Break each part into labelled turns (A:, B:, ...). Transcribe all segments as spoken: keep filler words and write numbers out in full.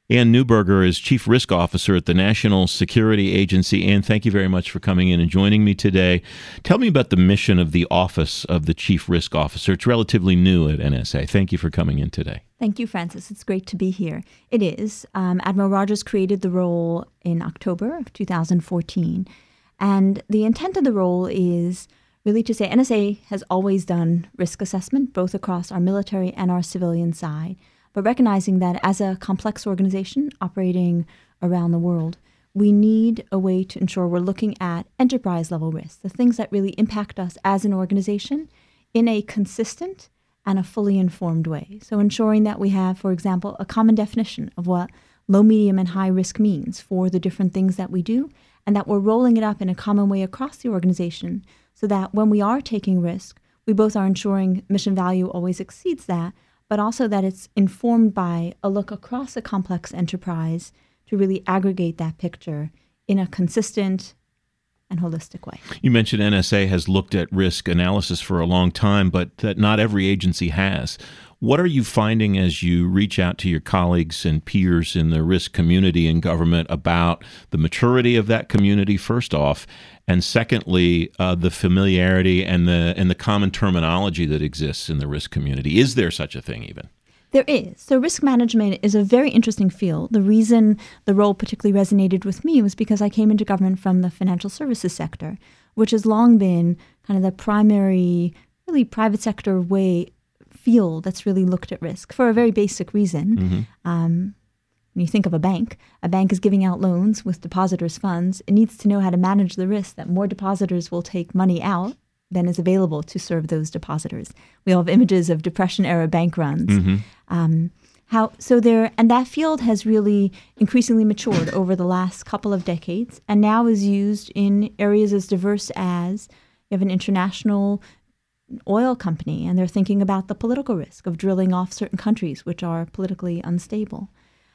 A: Ann Neuberger is Chief Risk Officer at the National Security Agency. Ann, thank you very much for coming in and joining me today. Tell me about the mission of the Office of the Chief Risk Officer. It's relatively new at N S A. Thank you for coming in today.
B: Thank you, Francis. It's great to be here. It is. Um, Admiral Rogers created the role in October of two thousand fourteen. And the intent of the role is really to say N S A has always done risk assessment, both across our military and our civilian side. But recognizing that as a complex organization operating around the world, we need a way to ensure we're looking at enterprise-level risks, the things that really impact us as an organization in a consistent and a fully informed way. So ensuring that we have, for example, a common definition of what low, medium, and high risk means for the different things that we do, and that we're rolling it up in a common way across the organization so that when we are taking risk, we both are ensuring mission value always exceeds that, but also that it's informed by a look across a complex enterprise to really aggregate that picture in a consistent and holistic way.
A: You mentioned N S A has looked at risk analysis for a long time, but that not every agency has. What are you finding as you reach out to your colleagues and peers in the risk community in government about the maturity of that community, first off, and secondly, uh, the familiarity and the and the common terminology that exists in the risk community? Is there such a thing even?
B: There is. So risk management is a very interesting field. The reason the role particularly resonated with me was because I came into government from the financial services sector, which has long been kind of the primary, really private sector way field that's really looked at risk for a very basic reason.
A: Mm-hmm.
B: Um, when you think of a bank, a bank is giving out loans with depositors' funds. It needs to know how to manage the risk that more depositors will take money out than is available to serve those depositors. We all have images of Depression-era bank runs.
A: Mm-hmm.
B: Um, how so there, and that field has really increasingly matured over the last couple of decades, and now is used in areas as diverse as you have an international oil company, and they're thinking about the political risk of drilling off certain countries which are politically unstable.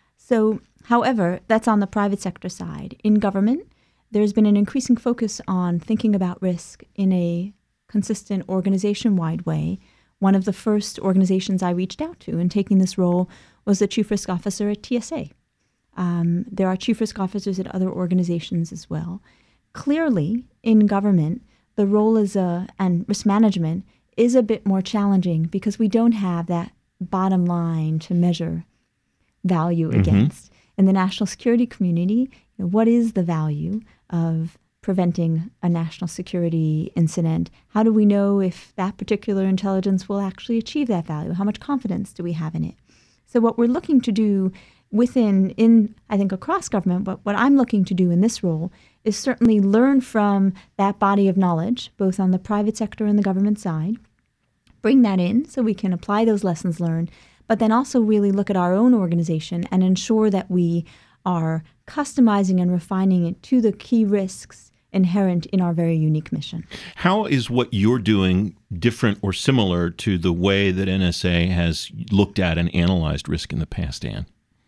B: So, however, that's on the private sector side. In government, there's been an increasing focus on thinking about risk in a consistent organization-wide way. One of the first organizations I reached out to in taking this role was the Chief Risk Officer at T S A. Um, there are Chief Risk Officers at other organizations as well. Clearly, in government, the role is a, and risk management is a bit more challenging because we don't have that bottom line to measure value
A: Mm-hmm.
B: against. In the national security community, you know, what is the value of preventing a national security incident? How do we know if that particular intelligence will actually achieve that value? How much confidence do we have in it? So what we're looking to do within, in I think across government, but what I'm looking to do in this role is certainly learn from that body of knowledge, both on the private sector and the government side, bring that in so we can apply those lessons learned, but then also really look at our own organization and ensure that we are customizing and refining it to the key risks inherent in our very unique mission.
A: How is what you're doing different or similar to the way that N S A has looked at and analyzed risk in the past, Ann?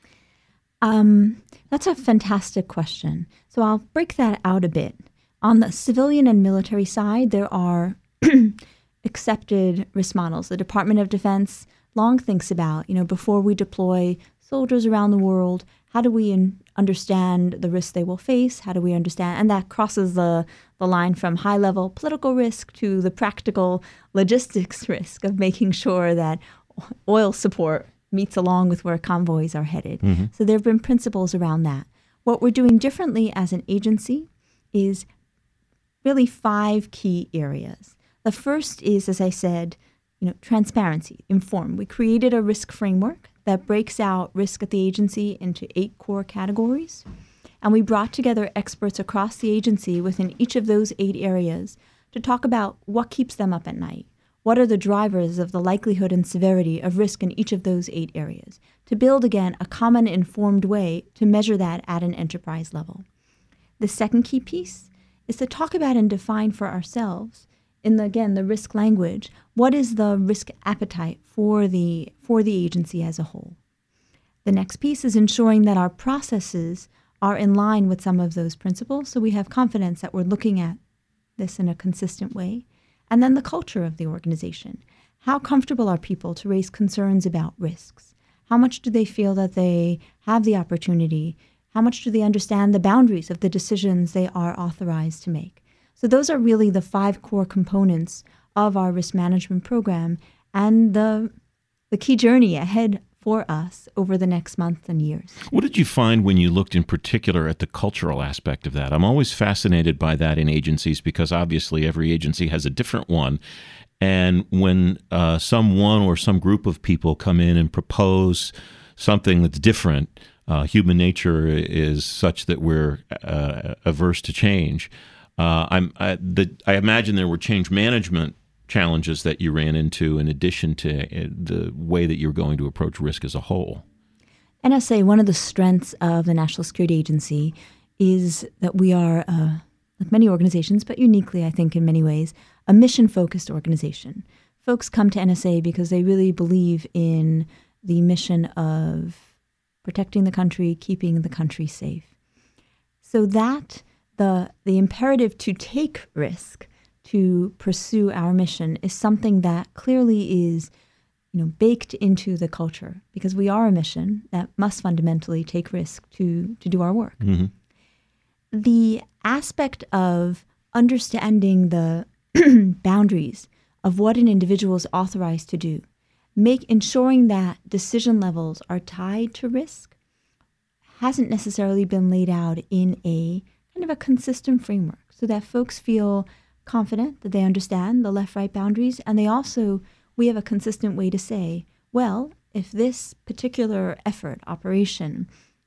B: Um, that's a fantastic question. So I'll break that out a bit. On the civilian and military side, there are accepted risk models. The Department of Defense long thinks about, you know, before we deploy soldiers around the world, how do we in, understand the risks they will face? How do we understand? And that crosses the, the line from high-level political risk to the practical logistics risk of making sure that oil support meets along with where convoys are headed.
A: Mm-hmm.
B: So there have been principles around that. What we're doing differently as an agency is really five key areas. The first is, as I said, you know, transparency, inform. We created a risk framework that breaks out risk at the agency into eight core categories. And we brought together experts across the agency within each of those eight areas to talk about what keeps them up at night. What are the drivers of the likelihood and severity of risk in each of those eight areas? To build, again, a common informed way to measure that at an enterprise level. The second key piece is to talk about and define for ourselves, in the, again, the risk language, what is the risk appetite for the, for the agency as a whole? The next piece is ensuring that our processes are in line with some of those principles, so we have confidence that we're looking at this in a consistent way. And then the culture of the organization. How comfortable are people to raise concerns about risks? How much do they feel that they have the opportunity? How much do they understand the boundaries of the decisions they are authorized to make? So those are really the five core components of our risk management program and the, the key journey ahead for us over the next month and years.
A: What did you find when you looked in particular at the cultural aspect of that? I'm always fascinated by that in agencies because obviously every agency has a different one. And when uh, someone or some group of people come in and propose something that's different, uh, human nature is such that we're uh, averse to change. Uh, I'm, I, the, I imagine there were change management challenges that you ran into in addition to the way that you're going to approach risk as a whole.
B: N S A, one of the strengths of the National Security Agency is that we are, uh, like many organizations, but uniquely, I think, in many ways, a mission-focused organization. Folks come to N S A because they really believe in the mission of protecting the country, keeping the country safe. So that the the imperative to take risk, to pursue our mission, is something that clearly is, you know, baked into the culture because we are a mission that must fundamentally take risk to to do our work.
A: Mm-hmm.
B: The aspect of understanding the boundaries of what an individual is authorized to do, make ensuring that decision levels are tied to risk, hasn't necessarily been laid out in a kind of a consistent framework so that folks feel confident that they understand the left-right boundaries, and they also, we have a consistent way to say, well, if this particular effort, operation,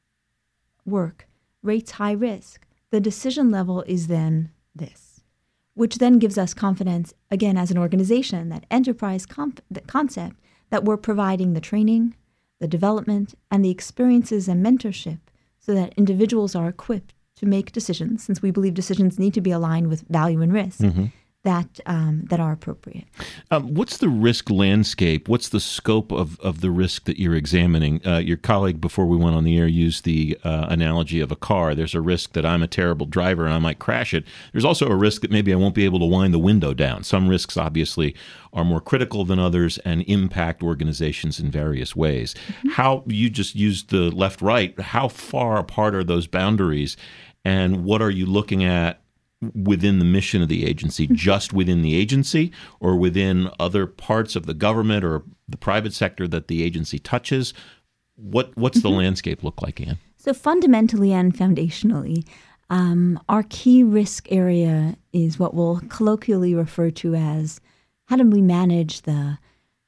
B: work rates high risk, the decision level is then this, which then gives us confidence, again, as an organization, that enterprise comp- the concept that we're providing the training, the development, and the experiences and mentorship so that individuals are equipped to make decisions, since we believe decisions need to be aligned with value and risk, mm-hmm. that um, that are appropriate.
A: Um, what's the risk landscape? What's the scope of, of the risk that you're examining? Uh, your colleague, before we went on the air, used the uh, analogy of a car. There's a risk that I'm a terrible driver and I might crash it. There's also a risk that maybe I won't be able to wind the window down. Some risks, obviously, are more critical than others and impact organizations in various ways. Mm-hmm. How you just used the left-right. How far apart are those boundaries? And what are you looking at within the mission of the agency, just within the agency or within other parts of the government or the private sector that the agency touches? What What's mm-hmm. the landscape look like, Anne?
B: So fundamentally and foundationally, um, our key risk area is what we'll colloquially refer to as how do we manage the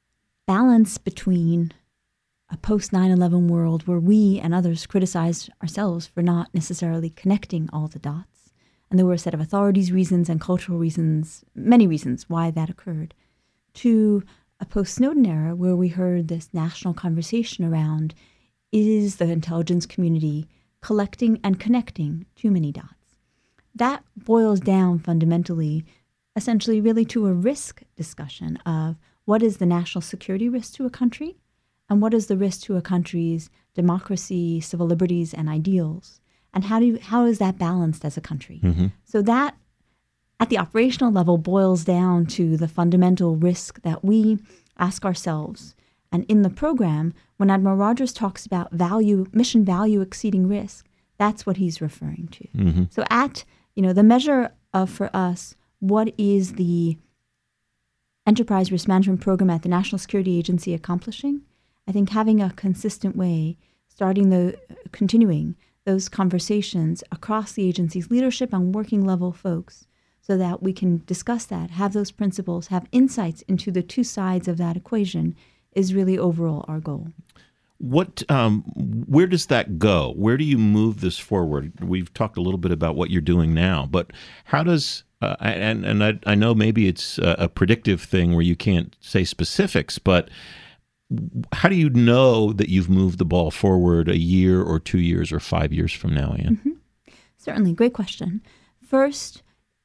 B: balance between a post nine eleven world where we and others criticized ourselves for not necessarily connecting all the dots. And there were a set of authorities reasons and cultural reasons, many reasons why that occurred, to a post-Snowden era where we heard this national conversation around, is the intelligence community collecting and connecting too many dots? That boils down fundamentally, essentially really to a risk discussion of what is the national security risk to a country and what is the risk to a country's democracy, civil liberties, and ideals. And how do you, how is that balanced as a country? Mm-hmm. So that, at the operational level, boils down to the fundamental risk that we ask ourselves. And in the program, when Admiral Rogers talks about value, mission value exceeding risk, that's what he's referring to. Mm-hmm. So at, you know, the measure of, for us, what is the enterprise risk management program at the National Security Agency accomplishing? I think having a consistent way, starting the, continuing those conversations across the agency's leadership and working level folks so that we can discuss that, have those principles, have insights into the two sides of that equation is really overall our goal.
A: What, um, where does that go? Where do you move this forward? We've talked a little bit about what you're doing now, but how does, uh, and, and I, I know maybe it's a, a predictive thing where you can't say specifics, but how do you know that you've moved the ball forward a year or two years or five years from now, Anne?
B: Mm-hmm. Certainly. Great question. First,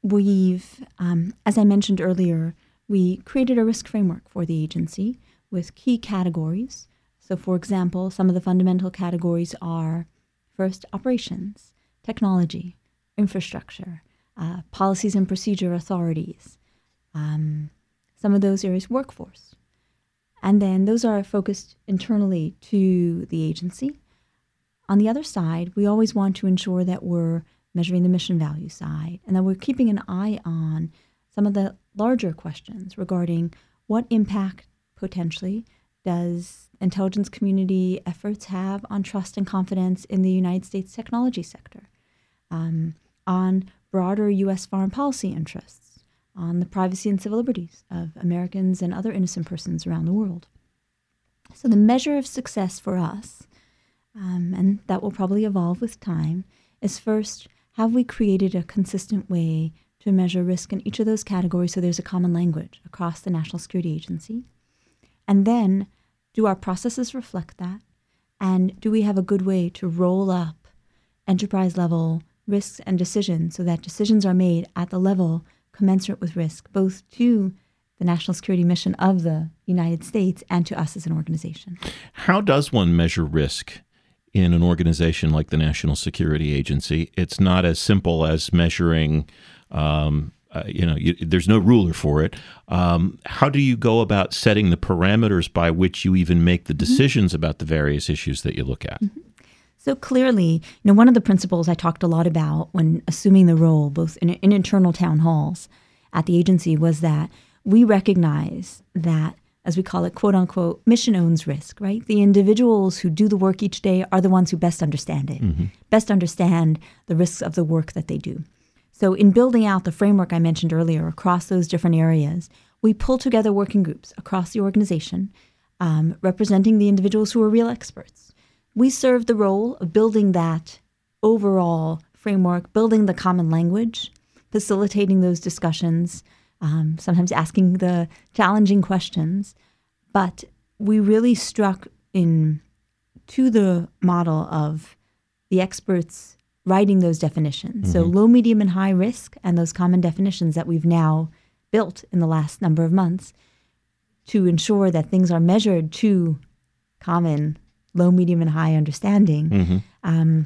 B: we've, um, as I mentioned earlier, we created a risk framework for the agency with key categories. So, for example, some of the fundamental categories are, first, operations, technology, infrastructure, uh, policies and procedure authorities, um, some of those areas, workforce. And then those are focused internally to the agency. On the other side, we always want to ensure that we're measuring the mission value side and that we're keeping an eye on some of the larger questions regarding what impact potentially does intelligence community efforts have on trust and confidence in the United States technology sector, um, on broader U S foreign policy interests, on the privacy and civil liberties of Americans and other innocent persons around the world. So the measure of success for us, um, and that will probably evolve with time, is first, have we created a consistent way to measure risk in each of those categories so there's a common language across the National Security Agency? And then, do our processes reflect that? And do we have a good way to roll up enterprise-level risks and decisions so that decisions are made at the level commensurate with risk, both to the national security mission of the United States and to us as an organization?
A: How does one measure risk in an organization like the National Security Agency? It's not as simple as measuring um, Uh, you know, you, there's no ruler for it. Um, how do you go about setting the parameters by which you even make the decisions mm-hmm. about the various issues that you look at?
B: Mm-hmm. So clearly, you know, one of the principles I talked a lot about when assuming the role, both in, in internal town halls at the agency, was that we recognize that, as we call it, quote unquote, mission owns risk, right? The individuals who do the work each day are the ones who best understand it, mm-hmm. best understand the risks of the work that they do. So in building out the framework I mentioned earlier across those different areas, we pull together working groups across the organization, um, representing the individuals who are real experts. We serve the role of building that overall framework, building the common language, facilitating those discussions, um, sometimes asking the challenging questions. But we really struck in to the model of the experts writing those definitions. Mm-hmm. So low, medium, and high risk, and those common definitions that we've now built in the last number of months to ensure that things are measured to common low, medium, and high understanding, mm-hmm. um,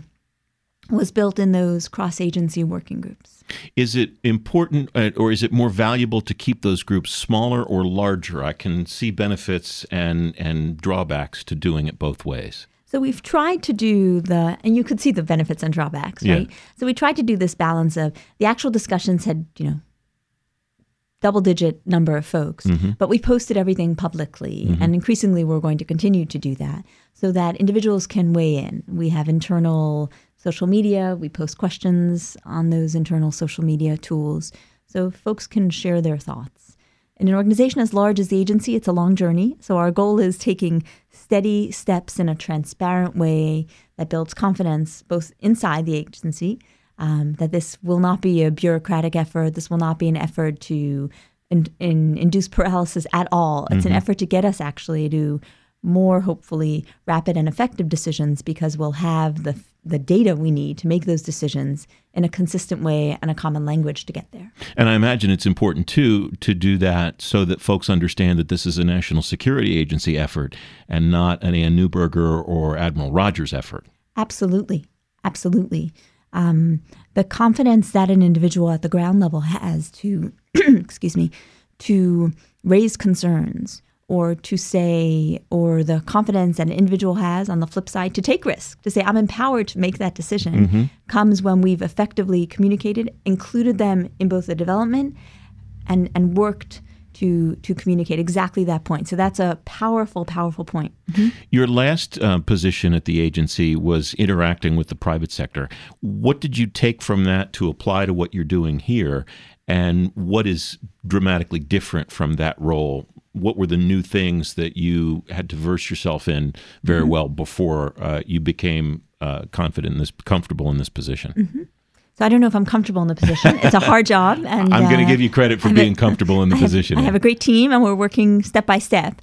B: was built in those cross-agency working groups.
A: Is it important, uh, or is it more valuable to keep those groups smaller or larger? I can see benefits and, and drawbacks to doing it both ways.
B: So we've tried to do the, and you could see the benefits and drawbacks, right? Yeah. So we tried to do this balance of the actual discussions had, you know, double-digit number of folks, mm-hmm. but we posted everything publicly, mm-hmm. and increasingly we're going to continue to do that so that individuals can weigh in. We have internal social media. We post questions on those internal social media tools so folks can share their thoughts. In an organization as large as the agency, it's a long journey. So our goal is taking steady steps in a transparent way that builds confidence both inside the agency, um, that this will not be a bureaucratic effort. This will not be an effort to in, in, induce paralysis at all. It's mm-hmm. an effort to get us actually to more, hopefully, rapid and effective decisions because we'll have the the data we need to make those decisions in a consistent way and a common language to get there.
A: And I imagine it's important, too, to do that so that folks understand that this is a national security agency effort and not an Ann Neuberger or Admiral Rogers effort.
B: Absolutely. Absolutely. Um, the confidence that an individual at the ground level has to, excuse me, to raise concerns or to say, or the confidence that an individual has on the flip side to take risk, to say, I'm empowered to make that decision, mm-hmm. comes when we've effectively communicated, included them in both the development and, and worked to to communicate exactly that point. So that's a powerful, powerful point. Mm-hmm.
A: Your last uh, position at the agency was interacting with the private sector. What did you take from that to apply to what you're doing here? And what is dramatically different from that role? What were the new things that you had to verse yourself in very mm-hmm. well before uh, you became uh, confident in this, comfortable in this position?
B: Mm-hmm. So I don't know if I'm comfortable in the position. It's a hard job. And
A: I'm going to
B: uh,
A: give you credit for being a, comfortable in the
B: I
A: position.
B: Have, I have a great team, and we're working step by step.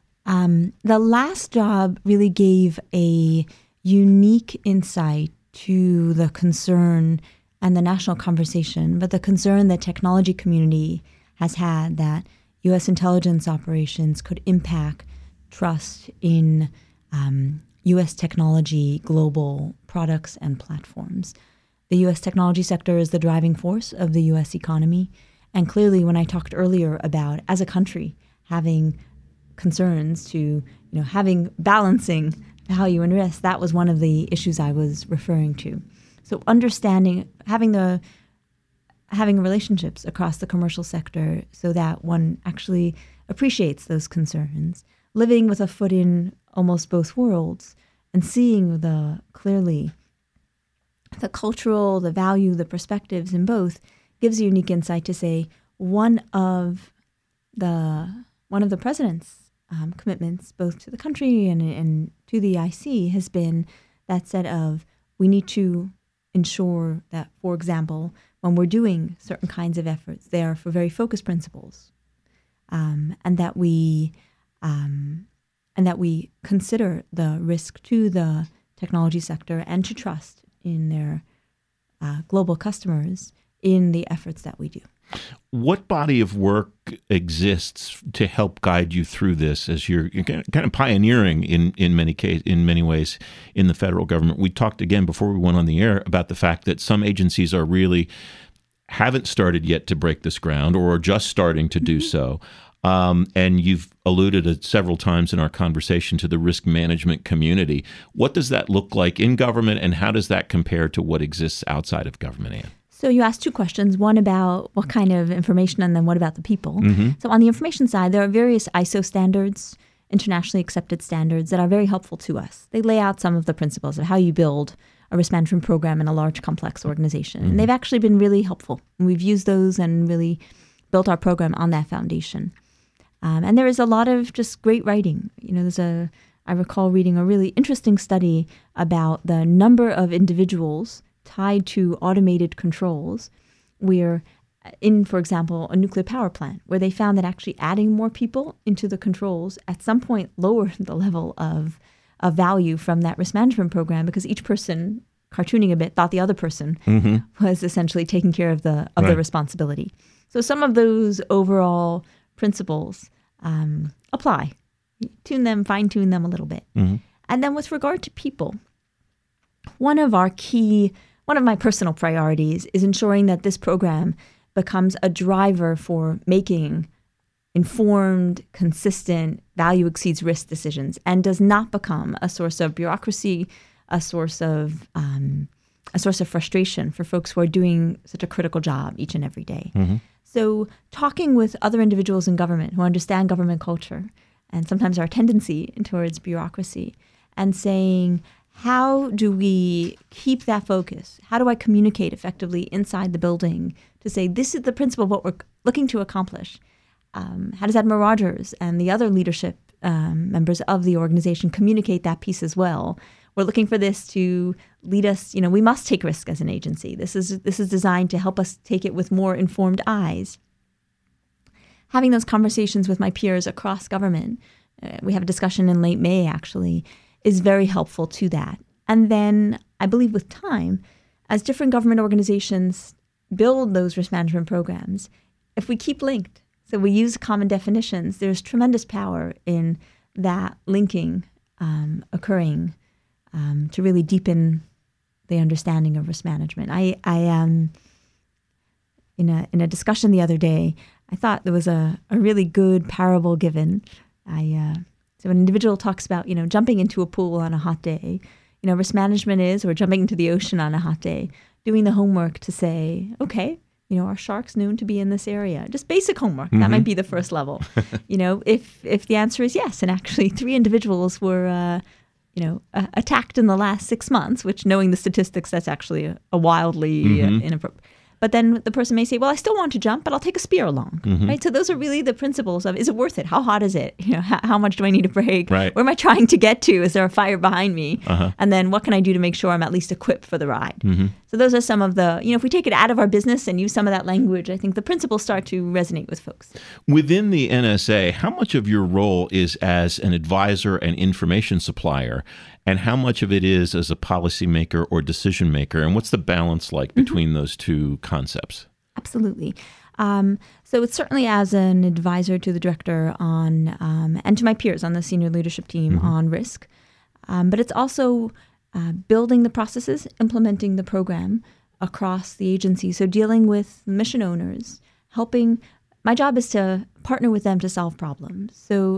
B: Um, the last job really gave a unique insight to the concern and the national conversation, but the concern that technology community has had that U S intelligence operations could impact trust in um, U S technology, global products and platforms. The U S technology sector is the driving force of the U S economy. And clearly, when I talked earlier about, as a country, having concerns to, you know, having balancing value and risk, that was one of the issues I was referring to. So understanding, having the having relationships across the commercial sector so that one actually appreciates those concerns, living with a foot in almost both worlds and seeing the clearly the cultural, the value, the perspectives in both gives a unique insight to say one of the one of the president's um, commitments, both to the country and, and to the I C, has been that set of we need to ensure that, for example, when we're doing certain kinds of efforts, they are for very focused principles, um, and that we um, and that we consider the risk to the technology sector and to trust in their uh, global customers in the efforts that we do.
A: What body of work exists to help guide you through this as you're, you're kind of pioneering in, in many case, in many ways in the federal government? We talked again before we went on the air about the fact that some agencies are really haven't started yet to break this ground or are just starting to do mm-hmm. so. Um, and you've alluded to several times in our conversation to the risk management community. What does that look like in government, and how does that compare to what exists outside of government, Anne?
B: So you asked two questions, one about what kind of information and then what about the people. Mm-hmm. So on the information side, there are various I S O standards, internationally accepted standards, that are very helpful to us. They lay out some of the principles of how you build a risk management program in a large, complex organization. Mm-hmm. And they've actually been really helpful. And we've used those and really built our program on that foundation. Um, and there is a lot of just great writing. You know, there's a, I recall reading a really interesting study about the number of individuals tied to automated controls where in, for example, a nuclear power plant, where they found that actually adding more people into the controls at some point lowered the level of, of value from that risk management program, because each person, cartooning a bit, thought the other person mm-hmm. was essentially taking care of the of right. the responsibility. So some of those overall principles um, apply. Tune them, fine-tune them a little bit. Mm-hmm. And then with regard to people, one of our key, one of my personal priorities is ensuring that this program becomes a driver for making informed, consistent, value exceeds risk decisions, and does not become a source of bureaucracy, a source of um, a source of frustration for folks who are doing such a critical job each and every day. Mm-hmm. So talking with other individuals in government who understand government culture and sometimes our tendency towards bureaucracy, and saying, how do we keep that focus? How do I communicate effectively inside the building to say, this is the principle of what we're looking to accomplish? Um, how does Admiral Rogers and the other leadership um, members of the organization communicate that piece as well? We're looking for this to lead us, you know, we must take risk as an agency. This is this is designed to help us take it with more informed eyes. Having those conversations with my peers across government, uh, we have a discussion in late May actually, is very helpful to that. And then I believe with time, as different government organizations build those risk management programs, if we keep linked, so we use common definitions, there's tremendous power in that linking um, occurring um, to really deepen the understanding of risk management. I, I um, in a in a discussion the other day, I thought there was a, a really good parable given. I uh, so an individual talks about, you know, jumping into a pool on a hot day. You know, risk management is, or jumping into the ocean on a hot day, doing the homework to say, okay, you know, are sharks known to be in this area? Just basic homework. Mm-hmm. That might be the first level. You know, if if the answer is yes, and actually three individuals were, uh, you know, uh, attacked in the last six months, which knowing the statistics, that's actually a, a wildly mm-hmm. uh, inappropriate. But then the person may say, well, I still want to jump, but I'll take a spear along, mm-hmm. right? So those are really the principles of, is it worth it? How hot is it? You know, how, how much do I need to brake?
A: Right.
B: Where am I trying to get to? Is there a fire behind me? Uh-huh. And then what can I do to make sure I'm at least equipped for the ride? Mm-hmm. So those are some of the, you know, if we take it out of our business and use some of that language, I think the principles start to resonate with folks.
A: Within the N S A, how much of your role is as an advisor and information supplier, and how much of it is as a policymaker or decision maker? And what's the balance like between mm-hmm. those two concepts?
B: Absolutely. Um, so it's certainly as an advisor to the director on, um, and to my peers on the senior leadership team mm-hmm. on risk. Um, but it's also uh, building the processes, implementing the program across the agency. So dealing with mission owners, helping. My job is to partner with them to solve problems. So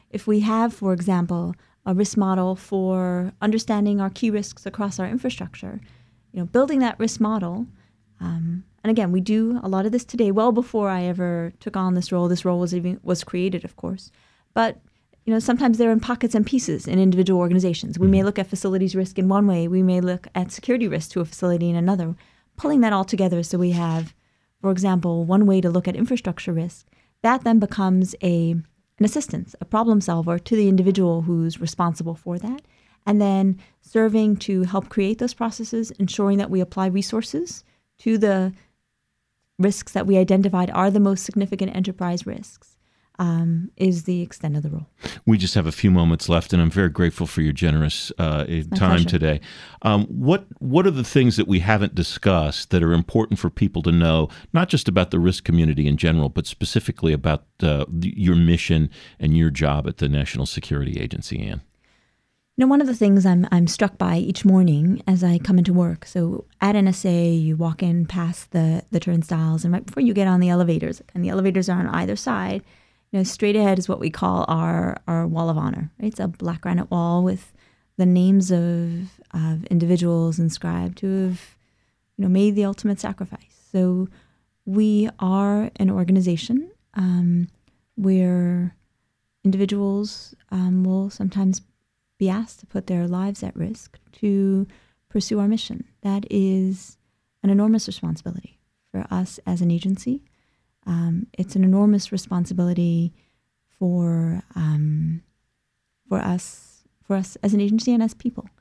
B: if we have, for example, a risk model for understanding our key risks across our infrastructure, you know, building that risk model. Um, and again, we do a lot of this today, well before I ever took on this role. This role was even was created, of course. But you know, sometimes they're in pockets and pieces in individual organizations. We may look at facilities risk in one way. We may look at security risk to a facility in another. Pulling that all together so we have, for example, one way to look at infrastructure risk. That then becomes a an assistance, a problem solver to the individual who's responsible for that. And then serving to help create those processes, ensuring that we apply resources to the risks that we identified are the most significant enterprise risks, um, is the extent of the role.
A: We just have a few moments left, and I'm very grateful for your generous uh, time
B: pleasure.
A: today. Um, what what are the things that we haven't discussed that are important for people to know, not just about the risk community in general, but specifically about uh, the, your mission and your job at the National Security Agency, Anne?
B: You know, one of the things I'm I'm struck by each morning as I come into work. So at N S A, you walk in past the the turnstiles, and right before you get on the elevators, and the elevators are on either side, you know, straight ahead is what we call our our wall of honor. Right? It's a black granite wall with the names of of individuals inscribed who have, you know, made the ultimate sacrifice. So we are an organization um, where individuals um, will sometimes be asked to put their lives at risk to pursue our mission. That is an enormous responsibility for us as an agency. Um, it's an enormous responsibility for um, for us for us as an agency and as people.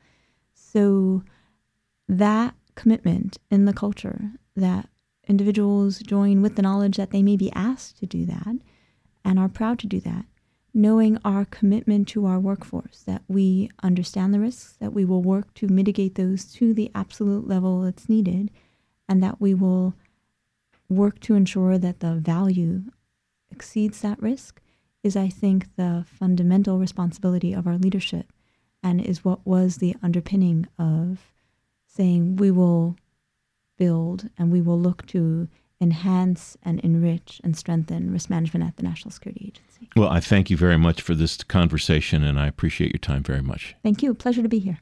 B: So that commitment in the culture, that individuals join with the knowledge that they may be asked to do that and are proud to do that, knowing our commitment to our workforce, that we understand the risks, that we will work to mitigate those to the absolute level that's needed, and that we will work to ensure that the value exceeds that risk, is, I think, the fundamental responsibility of our leadership, and is what was the underpinning of saying we will build and we will look to enhance and enrich and strengthen risk management at the National Security Agency.
A: Well, I thank you very much for this conversation, and I appreciate your time very much.
B: Thank you. Pleasure to be here.